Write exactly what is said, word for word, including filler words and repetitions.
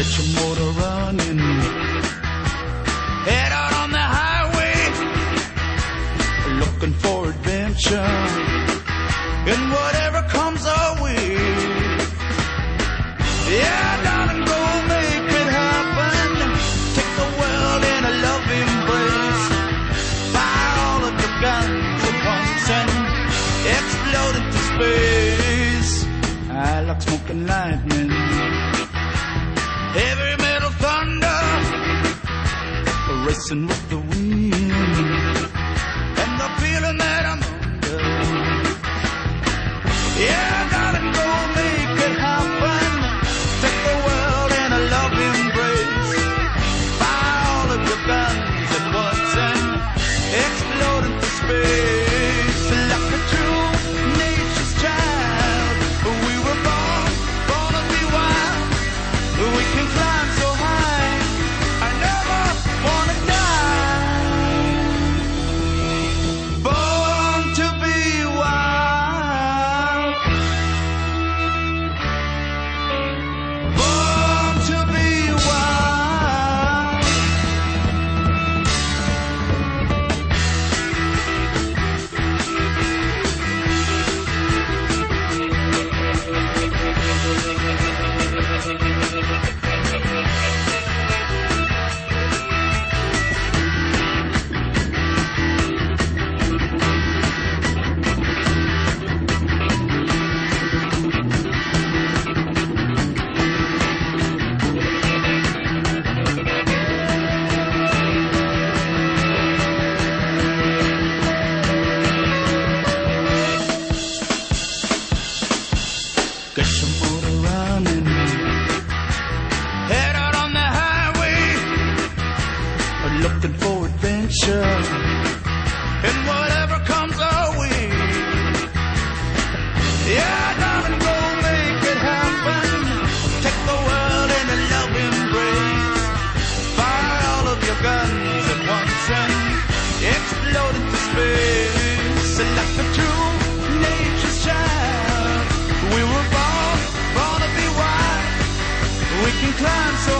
Get your motor running. Head out on the highway, looking for adventure. And whatever comes our way, yeah, darling, go make it happen. Take the world in a love embrace. Fire all of your guns at once and explode into space. I like smoking lightning, heavy metal thunder, racing with the wind, and the feeling that I'm under. Yeah, darling, go make it happen. Take the world in a love embrace. Fire all of your guns at once and explode into space. Like a true nature's child, we were born, born to be wild. We can climb so high, I never wanna die. Born to be wild. Born to be wild. Get your motor running. Head out on the highway, looking for adventure. And whatever comes our way, yeah, darling, go make it happen. Take the world in a love embrace. Fire all of your guns at once and explode into space. Like a true nature's child, we were born, born to be wild. We can climb so